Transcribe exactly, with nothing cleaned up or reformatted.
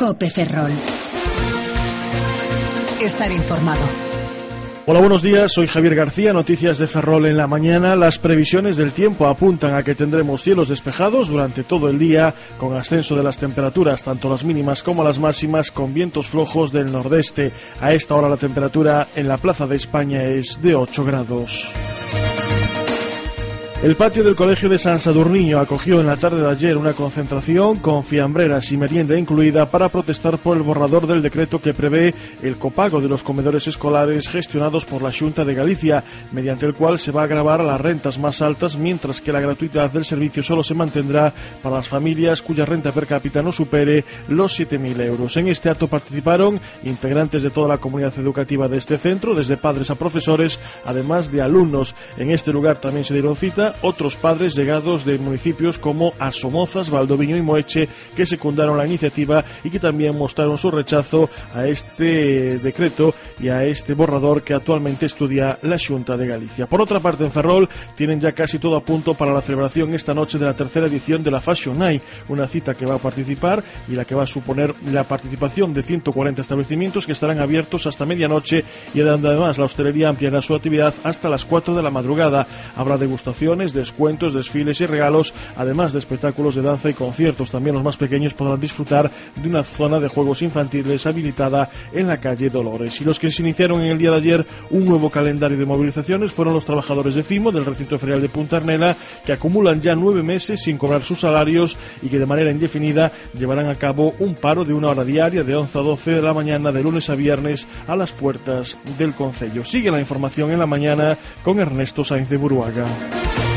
COPE Ferrol. Estar informado. Hola, buenos días, soy Javier García, noticias de Ferrol en la mañana. Las previsiones del tiempo apuntan a que tendremos cielos despejados durante todo el día, con ascenso de las temperaturas, tanto las mínimas como las máximas, con vientos flojos del nordeste. A esta hora la temperatura en la Plaza de España es de ocho grados. El patio del Colegio de San Sadurniño acogió en la tarde de ayer una concentración con fiambreras y merienda incluida para protestar por el borrador del decreto que prevé el copago de los comedores escolares gestionados por la Xunta de Galicia, mediante el cual se va a gravar a las rentas más altas, mientras que la gratuidad del servicio solo se mantendrá para las familias cuya renta per cápita no supere los siete mil euros. En este acto participaron integrantes de toda la comunidad educativa de este centro, desde padres a profesores, además de alumnos. En este lugar también se dieron cita otros padres llegados de municipios como Asomozas, Valdoviño y Moeche, que secundaron la iniciativa y que también mostraron su rechazo a este decreto y a este borrador que actualmente estudia la Xunta de Galicia. Por otra parte, en Ferrol tienen ya casi todo a punto para la celebración esta noche de la tercera edición de la Fashion Night, una cita que va a participar y la que va a suponer la participación de ciento cuarenta establecimientos que estarán abiertos hasta medianoche, y donde además la hostelería ampliará su actividad hasta las cuatro de la madrugada. Habrá degustaciones, descuentos, desfiles y regalos, además de espectáculos de danza y conciertos. También los más pequeños podrán disfrutar de una zona de juegos infantiles habilitada en la calle Dolores. Y los que se iniciaron en el día de ayer un nuevo calendario de movilizaciones fueron los trabajadores de FIMO del recinto ferial de Punta Arnela, que acumulan ya nueve meses sin cobrar sus salarios y que de manera indefinida llevarán a cabo un paro de una hora diaria de once a doce de la mañana de lunes a viernes a las puertas del concello. Sigue la información en la mañana con Ernesto Sainz de Buruaga.